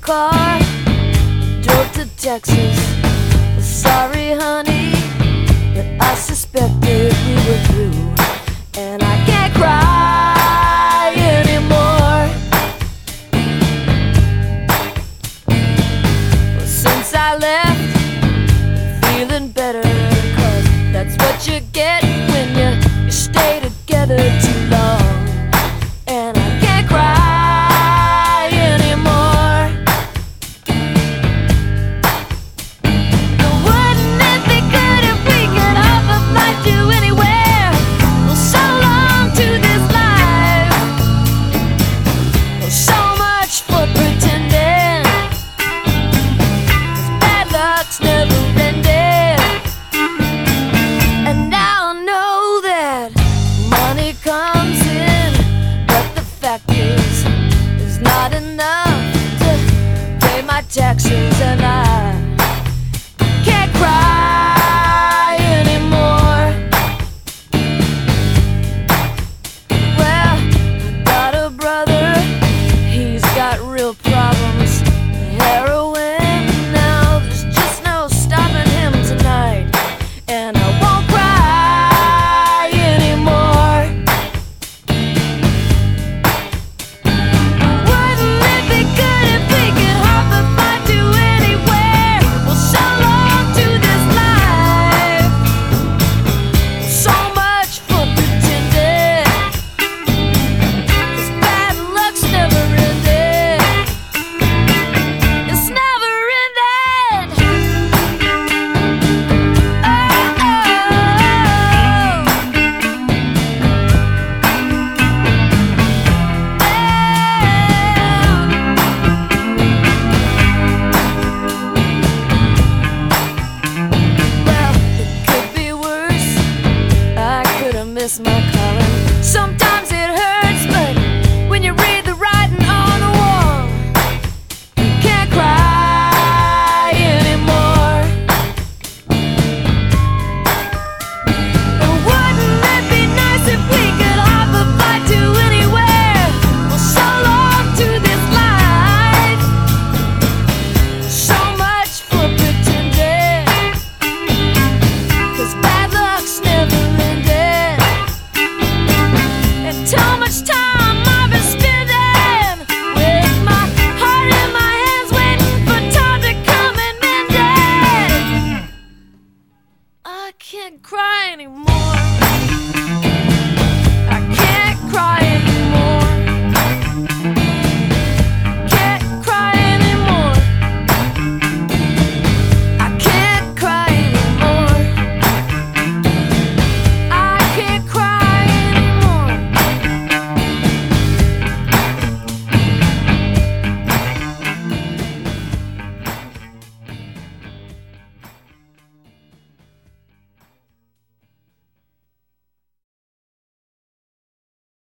car, drove to Texas. Sorry, honey, but I suspected we were through, and I can't cry anymore. Well, since I left, I'm feeling better, 'cause that's what you get when you stay together too long. And I can't cry anymore. Wouldn't it be good if we could hop a flight to anywhere? Well, so long to this life. Well, so much for pretending, 'cause bad luck's never ending. And now I know that money comes in, but the fact is, it's not enough to pay my taxes, and I can't cry anymore. Well, I got a brother, he's got real problems. Heroin, now there's just no stopping him tonight, and I won't cry anymore. Wouldn't it be good if we could hop a flight to anywhere? Well, so long to this life. So much for pretending, 'cause bad luck's never ending. It's never ending. Well, it could be worse. I could have missed my calling. Sometimes it hurts, but when you read the writing on the wall, you can't cry anymore. And wouldn't it be nice if we could hop a flight to anywhere? Well, so long to this life. So much for pretending, 'cause bad luck's never ending. And too much time I've been spending with my heart in my hands, waiting for time to come and mend it. I can't cry anymore.